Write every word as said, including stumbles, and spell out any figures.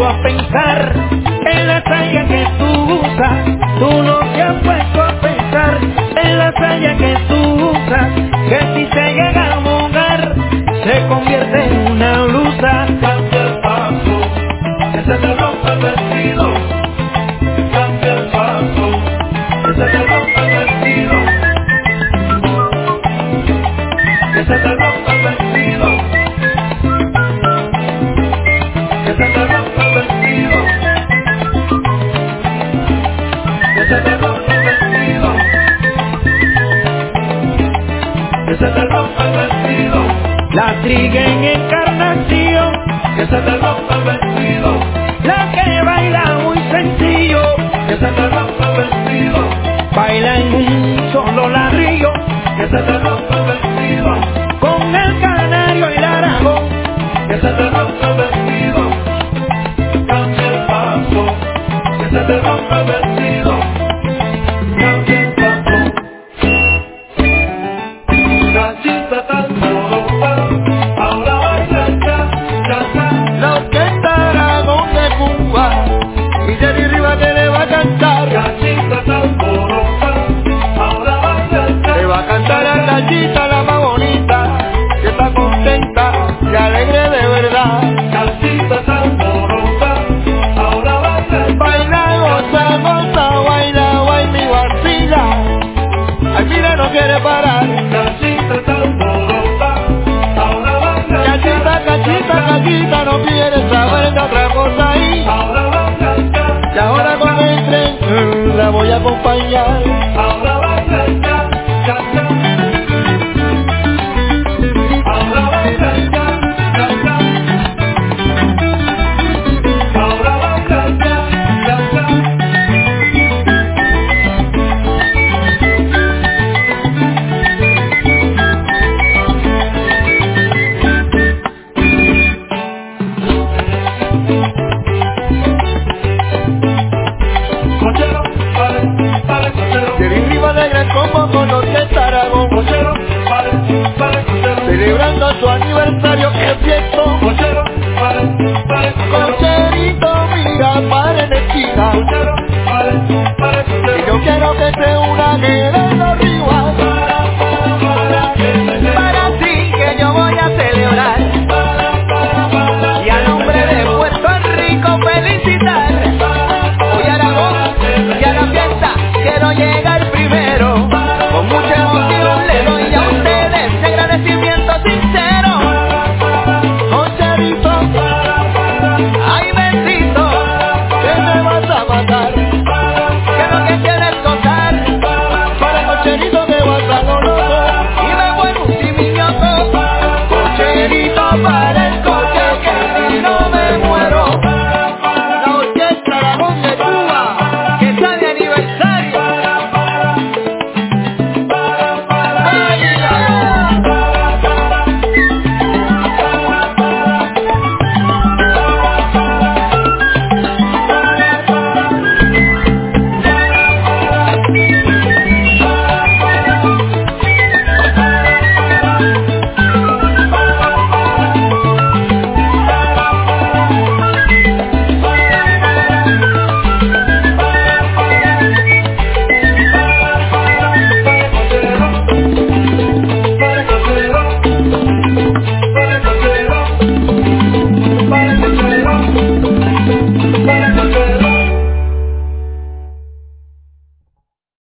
puesto a pensar en la talla que tú usas. Tú no te has puesto a pensar en la talla que tú usas. Que si se llega a mojar, se convierte en una blusa. Cambia el paso, que se te rompa el vestido. Cambia el paso, que se te rompa el vestido. Que se te rompa el vestido. Que se te rompa el vestido. Que se te rompa el vestido. Que se te rompa el vestido. La triga en encarnación, Que se te rompa el vestido. la que baila muy sencillo, Que se te rompa el vestido. baila en un solo ladrillo, Que se te rompa el vestido. con el canario y la aragón. Que se te rompa el vestido. Cambia el paso. Que se te rompa el vestido. Cambia el paso. Gachita tan morosa, ahora baila cha, cha, cha. La orquesta Aragón de Cuba y Jenny Rivas te le va a cantar. Gachita tan morosa, ahora baila cha. Le va a cantar a la gallita la más bonita, que está contenta y alegre de verdad. Gachita tan morosa, ahora baila cha. Baila, goza, goza, baila, baila y vacila. Ay, mira, no quiere parar. Gachita tan morosa, ahora baila cha. Cachita, cachita, cachita, no quiere saber de otra cosa ahí. Ahora baila cha. Y ahora cuando entre, la voy a acompañar. Ahora baila cha, cha, cha. Ahora baila cha, cha, cha. Ahora baila cha, cha, cha. Cochero, vale, vale, cochero. Jenny Rivas de Gran Combo con Orquesta Aragón, Cochero, vale, vale, cochero. celebrando su aniversario que fiesta. Cochero, vale, vale, cochero. Cocherito, mira, para en esquina. Cochero, vale, vale, Y cochero. yo quiero que sea una guerra.